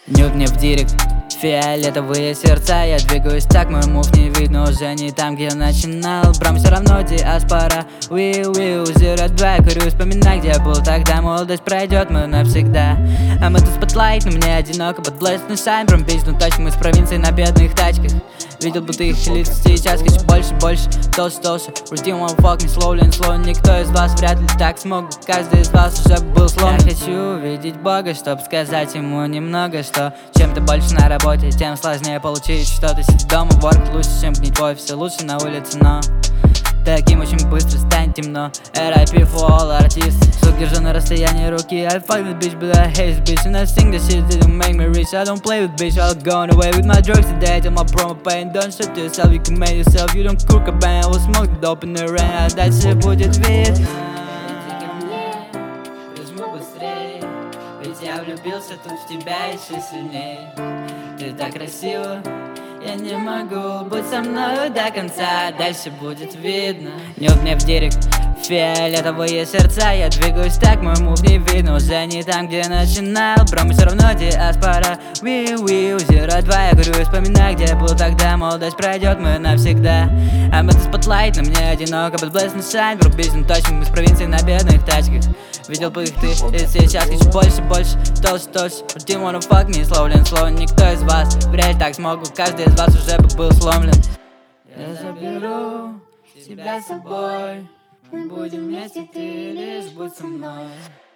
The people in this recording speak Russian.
Нюд мне в директ, фиолетовые сердца. Я двигаюсь так, мой мув не видно уже не там, где начинал. Брам все равно диаспора. Уиу, 02, курю, вспоминай, где я был тогда. Молодость пройдет мою навсегда. А мы тут спотлайт, но мне одиноко под блэстный шайн. Брам бейс, ну точно мы с провинции на бедных тачках. Видел бы ты их лица сейчас, хочу больше, толще. Рутин one fuck me slowly and slow. Никто из вас вряд ли так смог, каждый из вас уже был сломлен. Я хочу увидеть Бога, чтоб сказать ему немного, что чем ты больше на работе, тем сложнее получить что-то. Сидеть дома, ворк лучше, чем гнить в офисе, лучше на улице, но таким очень быстро станет темно. RIP for all artists. Сук, держу на расстоянии руки. I fuck with bitch, but I hate this bitch. And I think this shit didn't make me rich. I don't play with bitch, I'll go on away with my drugs today. Till my promo pain. Don't shut yourself, you can make yourself. You don't cook a band, I will smoke the dope in the rain. А дальше будет видно. Иди ко мне, прижму быстрей. Ведь я влюбился тут в тебя еще сильней. Ты так красива, я не могу быть со мною до конца, дальше будет видно. Нюд мне в директ, фиолетовые сердца. Я двигаюсь так, мой мув не видно уже не там, где начинал. Брам все равно диаспора. Уиу, 02, я говорю, вспоминай, где я был тогда. Молодость пройдет мою навсегда. А мы тут спотлайт, но мне одиноко под блэстный шайн. Врубись, ну точно мы с провинции на бедных тачках. Видел бы их ты, и сейчас хочу больше, толще. Рутин wanna fuck me slowly and slow. Никто из вас вряд ли так смог, каждый из вас уже был сломлен. Я заберу тебя с собой, мы будем вместе, ты лишь будь со мной.